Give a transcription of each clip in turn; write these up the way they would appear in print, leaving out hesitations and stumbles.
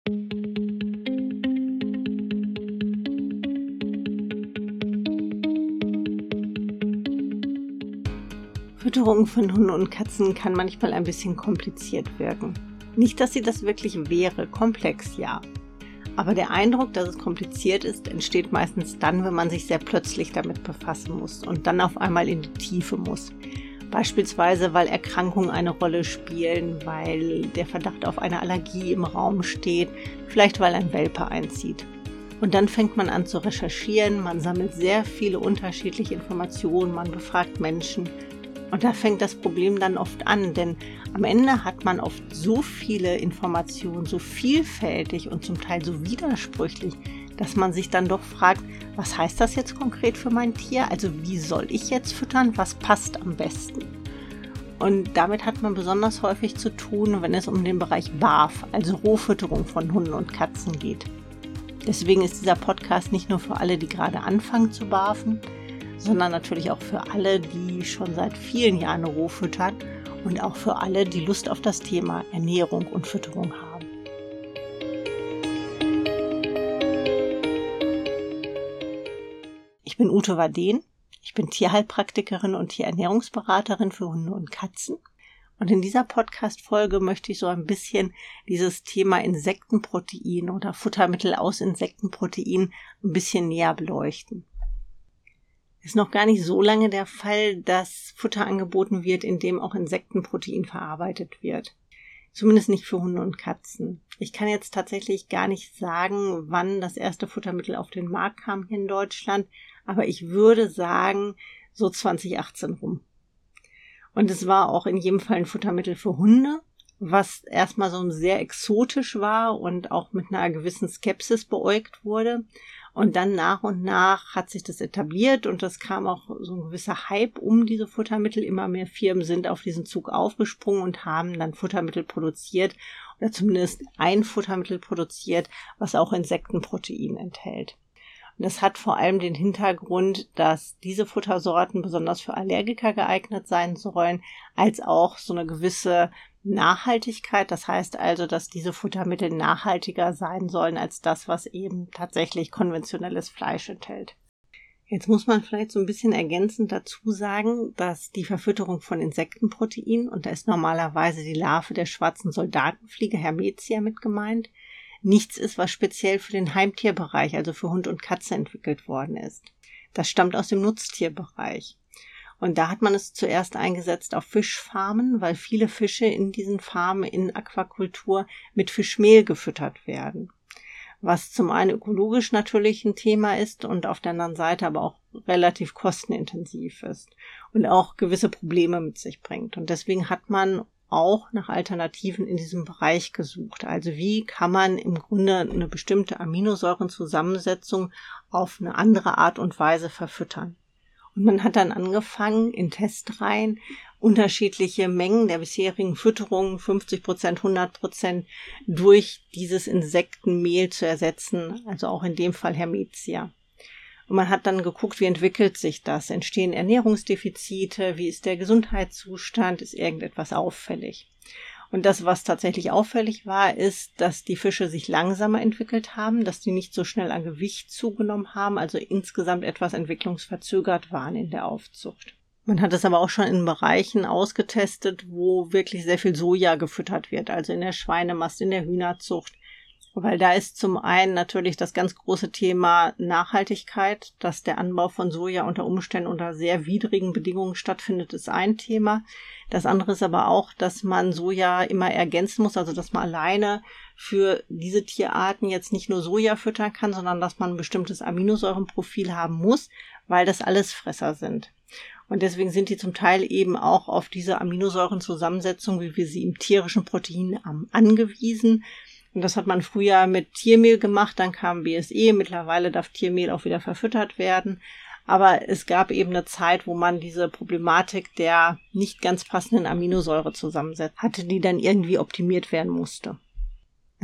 Fütterung von Hunden und Katzen kann manchmal ein bisschen kompliziert wirken. Nicht, dass sie das wirklich wäre, komplex ja. Aber der Eindruck, dass es kompliziert ist, entsteht meistens dann, wenn man sich sehr plötzlich damit befassen muss und dann auf einmal in die Tiefe muss. Beispielsweise, weil Erkrankungen eine Rolle spielen, weil der Verdacht auf eine Allergie im Raum steht, vielleicht weil ein Welpe einzieht. Und dann fängt man an zu recherchieren, man sammelt sehr viele unterschiedliche Informationen, man befragt Menschen. Und da fängt das Problem dann oft an, denn am Ende hat man oft so viele Informationen, so vielfältig und zum Teil so widersprüchlich, dass man sich dann doch fragt, was heißt das jetzt konkret für mein Tier? Also wie soll ich jetzt füttern? Was passt am besten? Und damit hat man besonders häufig zu tun, wenn es um den Bereich BAF, also Rohfütterung von Hunden und Katzen geht. Deswegen ist dieser Podcast nicht nur für alle, die gerade anfangen zu barfen, sondern natürlich auch für alle, die schon seit vielen Jahren roh füttern und auch für alle, die Lust auf das Thema Ernährung und Fütterung haben. Ich bin Ute Warden, ich bin Tierheilpraktikerin und Tierernährungsberaterin für Hunde und Katzen. Und in dieser Podcast-Folge möchte ich so ein bisschen dieses Thema Insektenprotein oder Futtermittel aus Insektenprotein ein bisschen näher beleuchten. Ist noch gar nicht so lange der Fall, dass Futter angeboten wird, in dem auch Insektenprotein verarbeitet wird. Zumindest nicht für Hunde und Katzen. Ich kann jetzt tatsächlich gar nicht sagen, wann das erste Futtermittel auf den Markt kam hier in Deutschland, aber ich würde sagen, so 2018 rum. Und es war auch in jedem Fall ein Futtermittel für Hunde, was erstmal so sehr exotisch war und auch mit einer gewissen Skepsis beäugt wurde. Und dann nach und nach hat sich das etabliert und das kam auch so ein gewisser Hype um diese Futtermittel. Immer mehr Firmen sind auf diesen Zug aufgesprungen und haben dann Futtermittel produziert oder zumindest ein Futtermittel produziert, was auch Insektenprotein enthält. Und das hat vor allem den Hintergrund, dass diese Futtersorten besonders für Allergiker geeignet sein sollen, als auch so eine gewisse Nachhaltigkeit. Das heißt also, dass diese Futtermittel nachhaltiger sein sollen als das, was eben tatsächlich konventionelles Fleisch enthält. Jetzt muss man vielleicht so ein bisschen ergänzend dazu sagen, dass die Verfütterung von Insektenprotein, und da ist normalerweise die Larve der schwarzen Soldatenfliege Hermetia mit gemeint, nichts ist, was speziell für den Heimtierbereich, also für Hund und Katze entwickelt worden ist. Das stammt aus dem Nutztierbereich. Und da hat man es zuerst eingesetzt auf Fischfarmen, weil viele Fische in diesen Farmen in Aquakultur mit Fischmehl gefüttert werden. Was zum einen ökologisch natürlich ein Thema ist und auf der anderen Seite aber auch relativ kostenintensiv ist und auch gewisse Probleme mit sich bringt. Und deswegen hat man auch nach Alternativen in diesem Bereich gesucht. Also wie kann man im Grunde eine bestimmte Aminosäurenzusammensetzung auf eine andere Art und Weise verfüttern. Und man hat dann angefangen, in Testreihen unterschiedliche Mengen der bisherigen Fütterung, 50%, 100%, durch dieses Insektenmehl zu ersetzen, also auch in dem Fall Hermetia. Und man hat dann geguckt, wie entwickelt sich das? Entstehen Ernährungsdefizite? Wie ist der Gesundheitszustand? Ist irgendetwas auffällig? Und das, was tatsächlich auffällig war, ist, dass die Fische sich langsamer entwickelt haben, dass die nicht so schnell an Gewicht zugenommen haben, also insgesamt etwas entwicklungsverzögert waren in der Aufzucht. Man hat es aber auch schon in Bereichen ausgetestet, wo wirklich sehr viel Soja gefüttert wird, also in der Schweinemast, in der Hühnerzucht. Weil da ist zum einen natürlich das ganz große Thema Nachhaltigkeit, dass der Anbau von Soja unter Umständen unter sehr widrigen Bedingungen stattfindet, ist ein Thema. Das andere ist aber auch, dass man Soja immer ergänzen muss, also dass man alleine für diese Tierarten jetzt nicht nur Soja füttern kann, sondern dass man ein bestimmtes Aminosäurenprofil haben muss, weil das Allesfresser sind. Und deswegen sind die zum Teil eben auch auf diese Aminosäurenzusammensetzung, wie wir sie im tierischen Protein haben, angewiesen. Und das hat man früher mit Tiermehl gemacht, dann kam BSE, mittlerweile darf Tiermehl auch wieder verfüttert werden. Aber es gab eben eine Zeit, wo man diese Problematik der nicht ganz passenden Aminosäurezusammensetzung hatte, die dann irgendwie optimiert werden musste.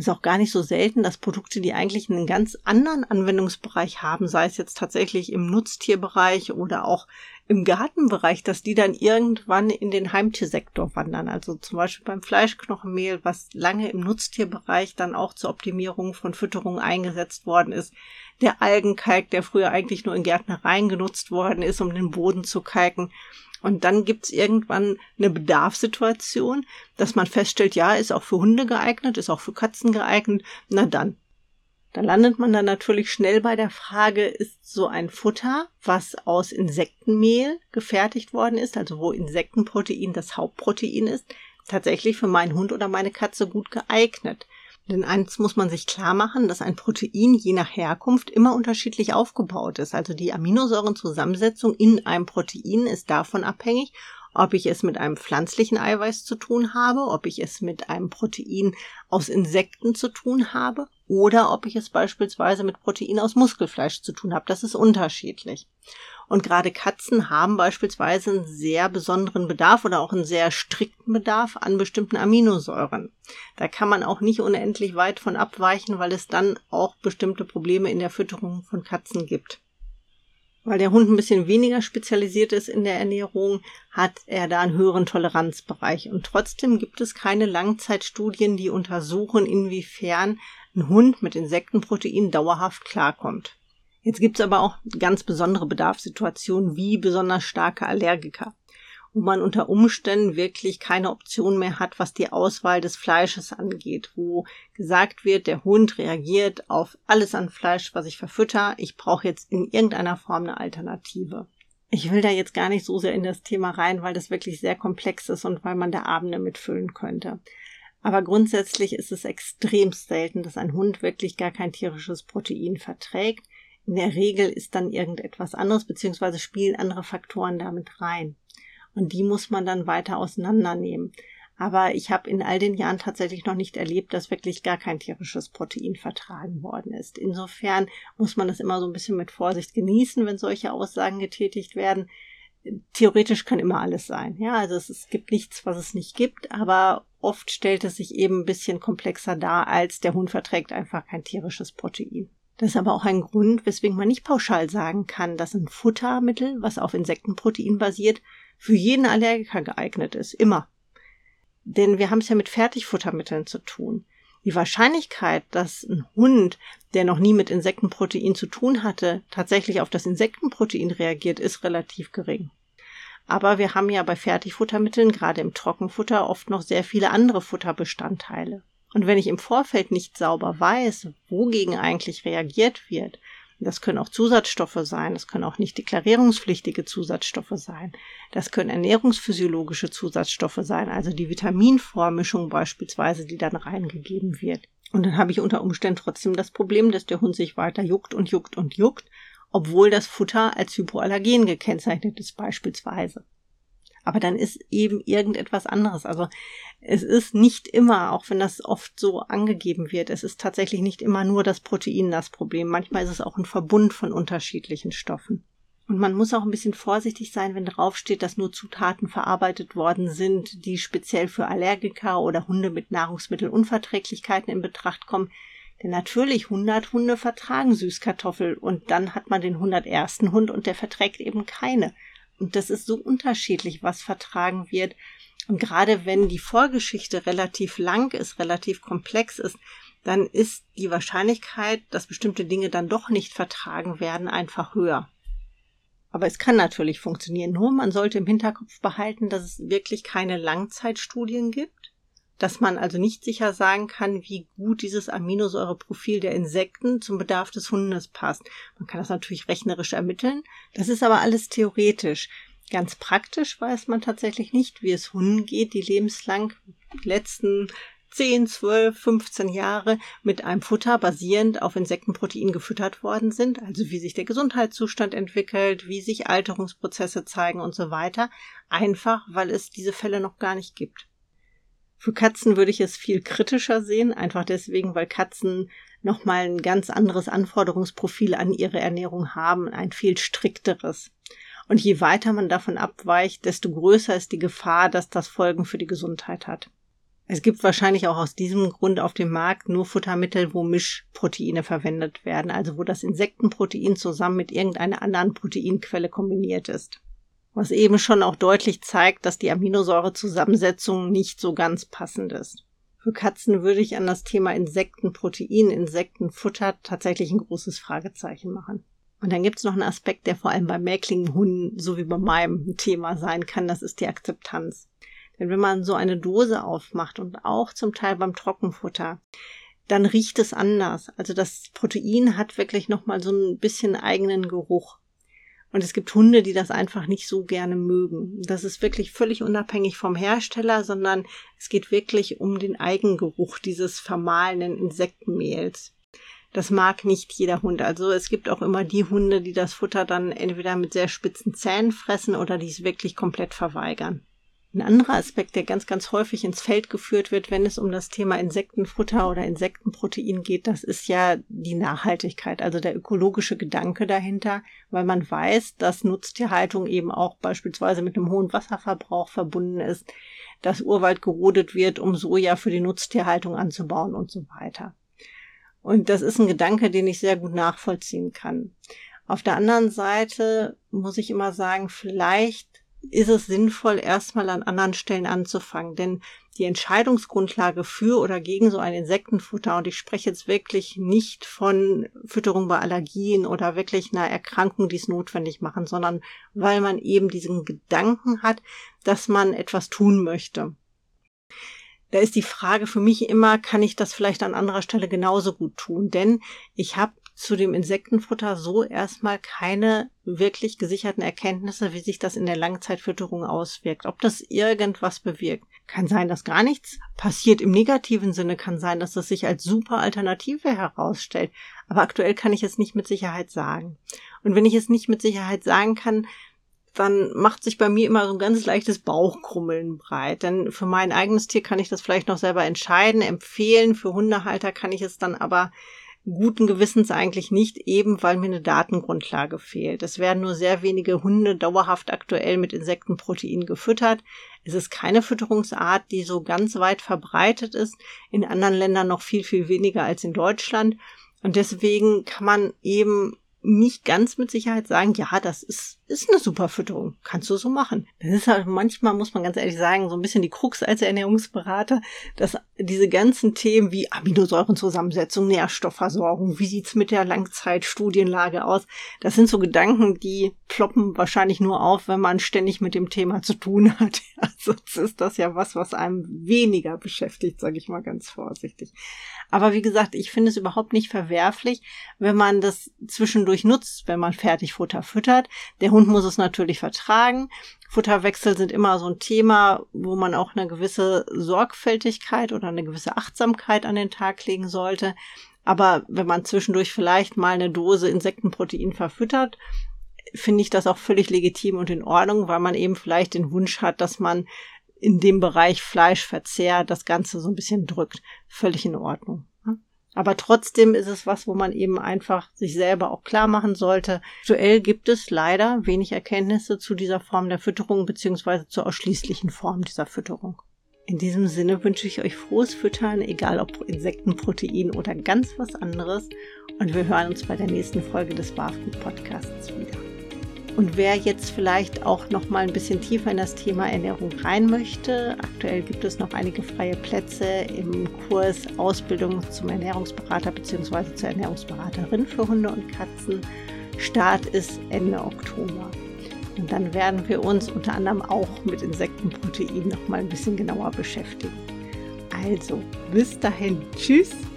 Es ist auch gar nicht so selten, dass Produkte, die eigentlich einen ganz anderen Anwendungsbereich haben, sei es jetzt tatsächlich im Nutztierbereich oder auch im Gartenbereich, dass die dann irgendwann in den Heimtiersektor wandern. Also zum Beispiel beim Fleischknochenmehl, was lange im Nutztierbereich dann auch zur Optimierung von Fütterung eingesetzt worden ist. Der Algenkalk, der früher eigentlich nur in Gärtnereien genutzt worden ist, um den Boden zu kalken. Und dann gibt's irgendwann eine Bedarfssituation, dass man feststellt, ja, ist auch für Hunde geeignet, ist auch für Katzen geeignet. Na dann. Da landet man dann natürlich schnell bei der Frage, ist so ein Futter, was aus Insektenmehl gefertigt worden ist, also wo Insektenprotein das Hauptprotein ist, tatsächlich für meinen Hund oder meine Katze gut geeignet? Denn eins muss man sich klar machen, dass ein Protein je nach Herkunft immer unterschiedlich aufgebaut ist. Also die Aminosäurenzusammensetzung in einem Protein ist davon abhängig, ob ich es mit einem pflanzlichen Eiweiß zu tun habe, ob ich es mit einem Protein aus Insekten zu tun habe oder ob ich es beispielsweise mit Protein aus Muskelfleisch zu tun habe. Das ist unterschiedlich. Und gerade Katzen haben beispielsweise einen sehr besonderen Bedarf oder auch einen sehr strikten Bedarf an bestimmten Aminosäuren. Da kann man auch nicht unendlich weit von abweichen, weil es dann auch bestimmte Probleme in der Fütterung von Katzen gibt. Weil der Hund ein bisschen weniger spezialisiert ist in der Ernährung, hat er da einen höheren Toleranzbereich. Und trotzdem gibt es keine Langzeitstudien, die untersuchen, inwiefern ein Hund mit Insektenprotein dauerhaft klarkommt. Jetzt gibt es aber auch ganz besondere Bedarfssituationen wie besonders starke Allergiker, wo man unter Umständen wirklich keine Option mehr hat, was die Auswahl des Fleisches angeht, wo gesagt wird, der Hund reagiert auf alles an Fleisch, was ich verfütter, ich brauche jetzt in irgendeiner Form eine Alternative. Ich will da jetzt gar nicht so sehr in das Thema rein, weil das wirklich sehr komplex ist und weil man da Abende mitfüllen könnte. Aber grundsätzlich ist es extrem selten, dass ein Hund wirklich gar kein tierisches Protein verträgt. In der Regel ist dann irgendetwas anderes, beziehungsweise spielen andere Faktoren damit rein. Und die muss man dann weiter auseinandernehmen. Aber ich habe in all den Jahren tatsächlich noch nicht erlebt, dass wirklich gar kein tierisches Protein vertragen worden ist. Insofern muss man das immer so ein bisschen mit Vorsicht genießen, wenn solche Aussagen getätigt werden. Theoretisch kann immer alles sein. Ja, also es gibt nichts, was es nicht gibt, aber oft stellt es sich eben ein bisschen komplexer dar, als der Hund verträgt einfach kein tierisches Protein. Das ist aber auch ein Grund, weswegen man nicht pauschal sagen kann, dass ein Futtermittel, was auf Insektenprotein basiert, für jeden Allergiker geeignet ist. Immer. Denn wir haben es ja mit Fertigfuttermitteln zu tun. Die Wahrscheinlichkeit, dass ein Hund, der noch nie mit Insektenprotein zu tun hatte, tatsächlich auf das Insektenprotein reagiert, ist relativ gering. Aber wir haben ja bei Fertigfuttermitteln, gerade im Trockenfutter, oft noch sehr viele andere Futterbestandteile. Und wenn ich im Vorfeld nicht sauber weiß, wogegen eigentlich reagiert wird, das können auch Zusatzstoffe sein, das können auch nicht deklarierungspflichtige Zusatzstoffe sein, das können ernährungsphysiologische Zusatzstoffe sein, also die Vitaminvormischung beispielsweise, die dann reingegeben wird. Und dann habe ich unter Umständen trotzdem das Problem, dass der Hund sich weiter juckt und juckt und juckt, obwohl das Futter als hypoallergen gekennzeichnet ist beispielsweise. Aber dann ist eben irgendetwas anderes. Also es ist nicht immer, auch wenn das oft so angegeben wird, es ist tatsächlich nicht immer nur das Protein das Problem. Manchmal ist es auch ein Verbund von unterschiedlichen Stoffen. Und man muss auch ein bisschen vorsichtig sein, wenn draufsteht, dass nur Zutaten verarbeitet worden sind, die speziell für Allergiker oder Hunde mit Nahrungsmittelunverträglichkeiten in Betracht kommen. Denn natürlich 100 Hunde vertragen Süßkartoffel und dann hat man den 101. Hund und der verträgt eben keine. Und das ist so unterschiedlich, was vertragen wird. Und gerade wenn die Vorgeschichte relativ lang ist, relativ komplex ist, dann ist die Wahrscheinlichkeit, dass bestimmte Dinge dann doch nicht vertragen werden, einfach höher. Aber es kann natürlich funktionieren. Nur man sollte im Hinterkopf behalten, dass es wirklich keine Langzeitstudien gibt, dass man also nicht sicher sagen kann, wie gut dieses Aminosäureprofil der Insekten zum Bedarf des Hundes passt. Man kann das natürlich rechnerisch ermitteln. Das ist aber alles theoretisch. Ganz praktisch weiß man tatsächlich nicht, wie es Hunden geht, die lebenslang die letzten 10, 12, 15 Jahre mit einem Futter basierend auf Insektenprotein gefüttert worden sind, also wie sich der Gesundheitszustand entwickelt, wie sich Alterungsprozesse zeigen und so weiter, einfach weil es diese Fälle noch gar nicht gibt. Für Katzen würde ich es viel kritischer sehen, einfach deswegen, weil Katzen nochmal ein ganz anderes Anforderungsprofil an ihre Ernährung haben, ein viel strikteres. Und je weiter man davon abweicht, desto größer ist die Gefahr, dass das Folgen für die Gesundheit hat. Es gibt wahrscheinlich auch aus diesem Grund auf dem Markt nur Futtermittel, wo Mischproteine verwendet werden, also wo das Insektenprotein zusammen mit irgendeiner anderen Proteinquelle kombiniert ist. Was eben schon auch deutlich zeigt, dass die Aminosäurezusammensetzung nicht so ganz passend ist. Für Katzen würde ich an das Thema Insektenprotein, Insektenfutter tatsächlich ein großes Fragezeichen machen. Und dann gibt es noch einen Aspekt, der vor allem bei mäkligen Hunden, so wie bei meinem Thema sein kann, das ist die Akzeptanz. Denn wenn man so eine Dose aufmacht und auch zum Teil beim Trockenfutter, dann riecht es anders. Also das Protein hat wirklich nochmal so ein bisschen eigenen Geruch. Und es gibt Hunde, die das einfach nicht so gerne mögen. Das ist wirklich völlig unabhängig vom Hersteller, sondern es geht wirklich um den Eigengeruch dieses vermahlenen Insektenmehls. Das mag nicht jeder Hund. Also es gibt auch immer die Hunde, die das Futter dann entweder mit sehr spitzen Zähnen fressen oder die es wirklich komplett verweigern. Ein anderer Aspekt, der ganz, ganz häufig ins Feld geführt wird, wenn es um das Thema Insektenfutter oder Insektenprotein geht, das ist ja die Nachhaltigkeit, also der ökologische Gedanke dahinter, weil man weiß, dass Nutztierhaltung eben auch beispielsweise mit einem hohen Wasserverbrauch verbunden ist, dass Urwald gerodet wird, um Soja für die Nutztierhaltung anzubauen und so weiter. Und das ist ein Gedanke, den ich sehr gut nachvollziehen kann. Auf der anderen Seite muss ich immer sagen, vielleicht ist es sinnvoll, erstmal an anderen Stellen anzufangen. Denn die Entscheidungsgrundlage für oder gegen so ein Insektenfutter, und ich spreche jetzt wirklich nicht von Fütterung bei Allergien oder wirklich einer Erkrankung, die es notwendig machen, sondern weil man eben diesen Gedanken hat, dass man etwas tun möchte. Da ist die Frage für mich immer, kann ich das vielleicht an anderer Stelle genauso gut tun? Denn ich habe zu dem Insektenfutter so erstmal keine wirklich gesicherten Erkenntnisse, wie sich das in der Langzeitfütterung auswirkt. Ob das irgendwas bewirkt. Kann sein, dass gar nichts passiert im negativen Sinne. Kann sein, dass das sich als super Alternative herausstellt. Aber aktuell kann ich es nicht mit Sicherheit sagen. Und wenn ich es nicht mit Sicherheit sagen kann, dann macht sich bei mir immer so ein ganz leichtes Bauchkrummeln breit. Denn für mein eigenes Tier kann ich das vielleicht noch selber entscheiden, empfehlen. Für Hundehalter kann ich es dann aber guten Gewissens eigentlich nicht, eben weil mir eine Datengrundlage fehlt. Es werden nur sehr wenige Hunde dauerhaft aktuell mit Insektenprotein gefüttert. Es ist keine Fütterungsart, die so ganz weit verbreitet ist. In anderen Ländern noch viel, viel weniger als in Deutschland. Und deswegen kann man eben nicht ganz mit Sicherheit sagen, ja, das ist eine super Fütterung. Kannst du so machen. Das ist halt manchmal, muss man ganz ehrlich sagen, so ein bisschen die Krux als Ernährungsberater, dass diese ganzen Themen wie Aminosäurenzusammensetzung, Nährstoffversorgung, wie sieht's mit der Langzeitstudienlage aus, das sind so Gedanken, die ploppen wahrscheinlich nur auf, wenn man ständig mit dem Thema zu tun hat. Also sonst ist das ja was einem weniger beschäftigt, sage ich mal ganz vorsichtig. Aber wie gesagt, ich finde es überhaupt nicht verwerflich, wenn man das zwischendurch nutzt, wenn man Fertigfutter füttert. Der Hund muss es natürlich vertragen. Futterwechsel sind immer so ein Thema, wo man auch eine gewisse Sorgfältigkeit oder eine gewisse Achtsamkeit an den Tag legen sollte. Aber wenn man zwischendurch vielleicht mal eine Dose Insektenprotein verfüttert, finde ich das auch völlig legitim und in Ordnung, weil man eben vielleicht den Wunsch hat, dass man in dem Bereich Fleischverzehr das Ganze so ein bisschen drückt. Völlig in Ordnung. Aber trotzdem ist es was, wo man eben einfach sich selber auch klar machen sollte. Aktuell gibt es leider wenig Erkenntnisse zu dieser Form der Fütterung beziehungsweise zur ausschließlichen Form dieser Fütterung. In diesem Sinne wünsche ich euch frohes Füttern, egal ob Insektenprotein oder ganz was anderes. Und wir hören uns bei der nächsten Folge des BAFGUT Podcasts wieder. Und wer jetzt vielleicht auch noch mal ein bisschen tiefer in das Thema Ernährung rein möchte, aktuell gibt es noch einige freie Plätze im Kurs Ausbildung zum Ernährungsberater bzw. zur Ernährungsberaterin für Hunde und Katzen. Start ist Ende Oktober. Und dann werden wir uns unter anderem auch mit Insektenprotein noch mal ein bisschen genauer beschäftigen. Also, bis dahin. Tschüss!